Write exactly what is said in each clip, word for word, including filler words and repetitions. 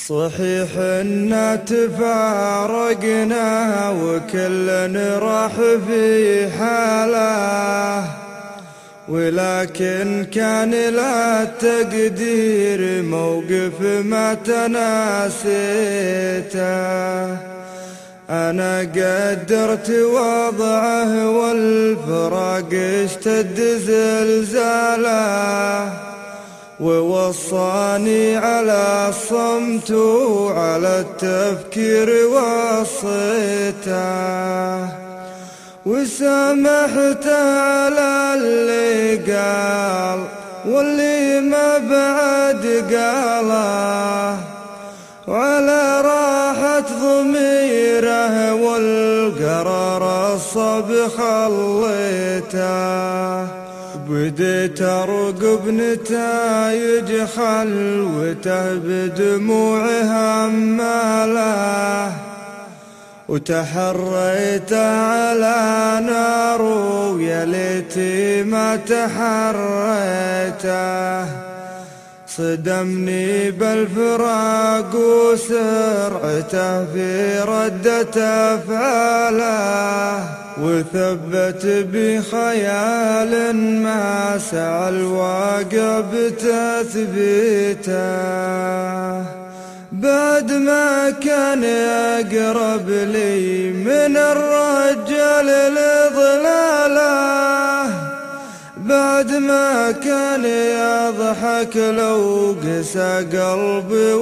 صحيح إنا تفارقنا وكل راح في حاله، ولكن كان لا تقدير موقف ما تناسيته. أنا قدرت وضعه والفراق اشتد زلزاله، ووصاني على الصمت وعلى التفكير وصيته، وسامحت على اللي قال واللي ما بعد قاله، وعلى راحة ضميره والقرار الصب خليته. بديت أرقب نتايج خلوته بدموعها هماله، وتحريت على نار ويا ليتي ما تحريته. صدمني بالفراق وسرعته في ردة أفعاله، وثبت بخيال ما سعى الواقع بتثبيته. بعد ما كان أقرب لي من الرجال لضلاله، بعد ما كان يضحك لو قسى قلبي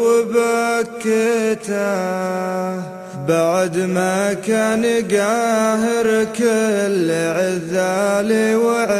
وبكيته، بعد ما كان قاهر كل عذالي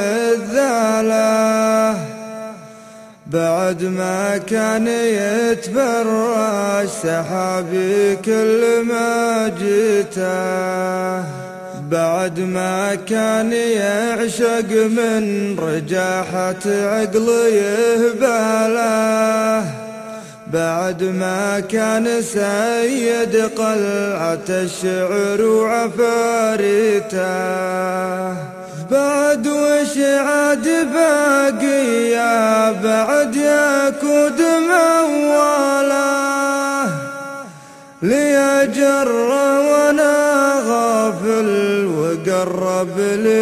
وعذاله، بعد ما كان يتفرج سحابي كل ما جيته، بعد ما كان يعشق من رجاحة عقلي يهباله، بعد ما كان سيد قلعة الشعر وعفاريته. بعد وش عاد باقي يا بعد يكود موله، ليجر وانا غافل وقرب لي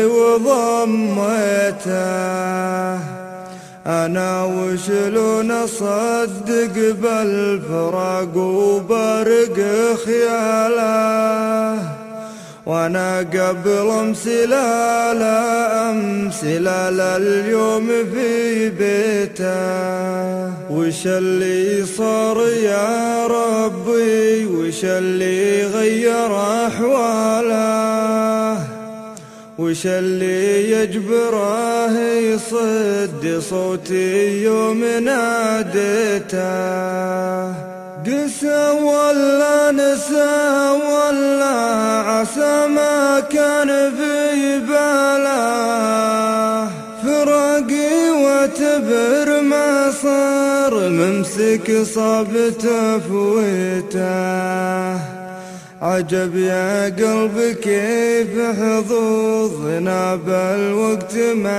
وضميته. أنا وشلون أصدق بالفراق وبرق خياله، وانا قبل امسلال امسلال اليوم في بيته. وش اللي صار يا ربي وش اللي غير احواله، وش اللي يجبره يصد صوتي يوم ناديته. قسى ولا نسى ولا عسى ما كان في باله، فراقي واعتبر ما صار ممسك صاب تفويته. عجب يا قلبي كيف حظوظنا بالوقت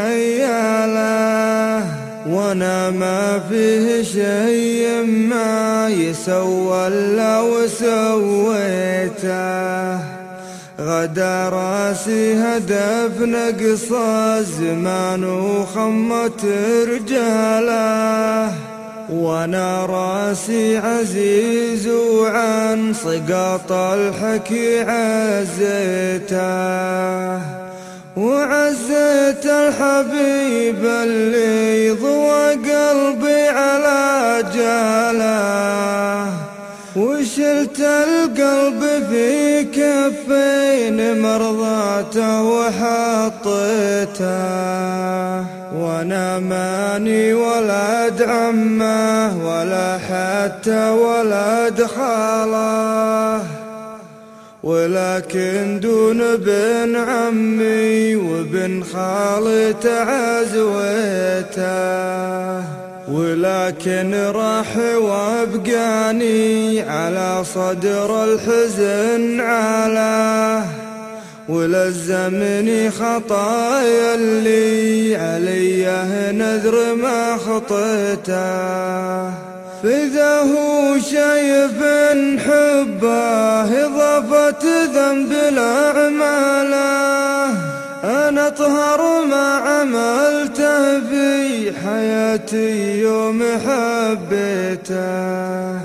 مياله، وانا ما فيه شيء ما يسوى الا وسويته. غدا راسي هدف نقص الزمان وخمت رجاله، وانا راسي عزيز وعن سقاط الحكي عزيته. وعزيت الحبيب اللي ضوى قلبي على جاله، وشلت القلب في كفين مرضاته وحطيته. وانا ماني ولد عمه ولا حتى ولد خاله، ولكن دون بن عمي وبن خالته عزويته. ولكن راح وابقاني على صدر الحزن عاله، ولزمني خطايا اللي عليه نذر ما خطيته. فإذا هو شايف حبه إضافة ذنب لأعماله. أنا أطهر ما عملته في حياتي يوم حبيته،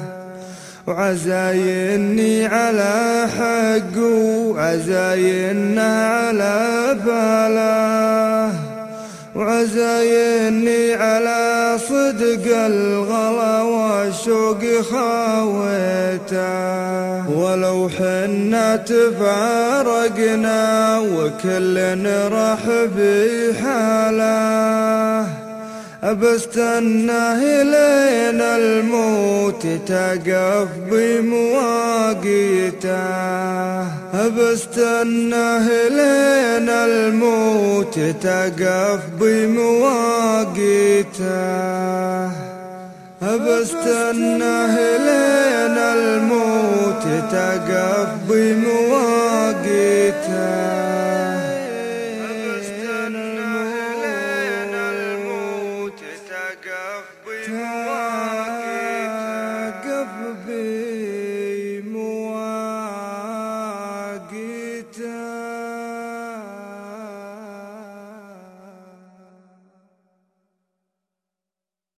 وعزايني على حق وعزاينه على باله، وعزايني على صدق الغلا والشوق خاويته. ولو حنا تفارقنا وكل راح بحاله، أبستناه لين الموت تقف بمواقيته، أبستناه لين الموت تقف بمواقيته، أبستناه لين الموت تقف بمواقيته. بمواقيته.